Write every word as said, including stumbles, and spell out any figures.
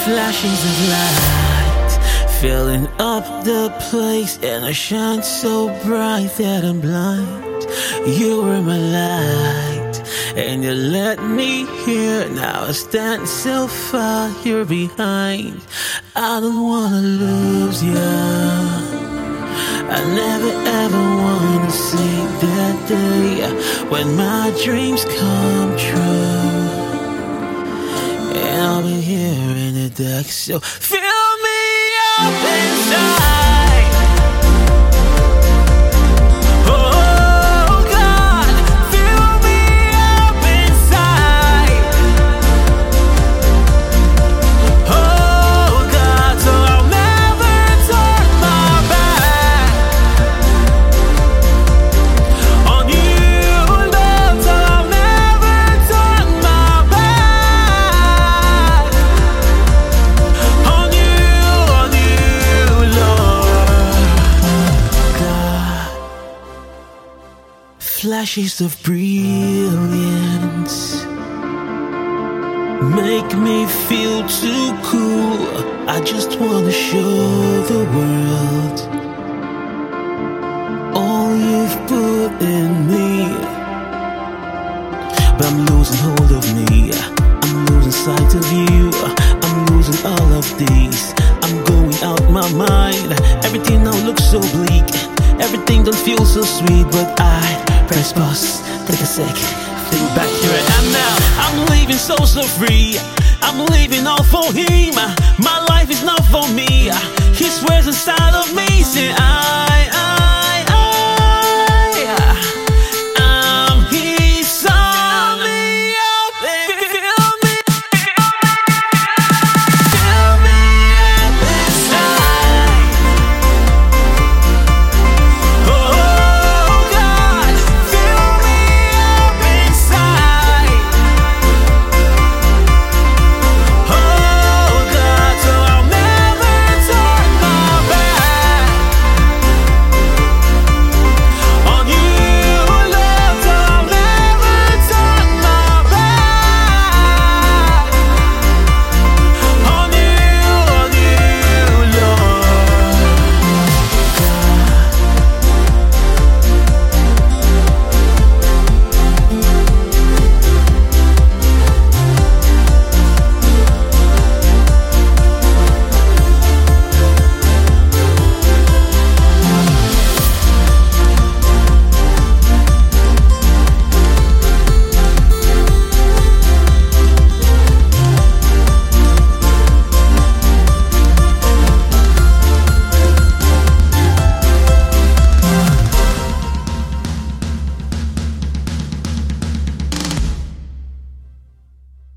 Flashes of light filling up the place, and I shine so bright that I'm blind. You were my light, and you let me hear. Now I stand so far here behind. I don't wanna lose you. I never ever wanna see that day when my dreams come true, and I'll be here in the dark. So fill me up inside. Flashes of brilliance make me feel too cool. I just wanna show the world all you've put in me. But I'm losing hold of me, I'm losing sight of you, I'm losing all of these. I'm going out my mind. Everything now looks so bleak, everything don't feel so sweet. But I press pause, take a sec, think back, here I am now. I'm leaving so, so free. I'm leaving all for him. My life is not for me. He swears inside of me, say I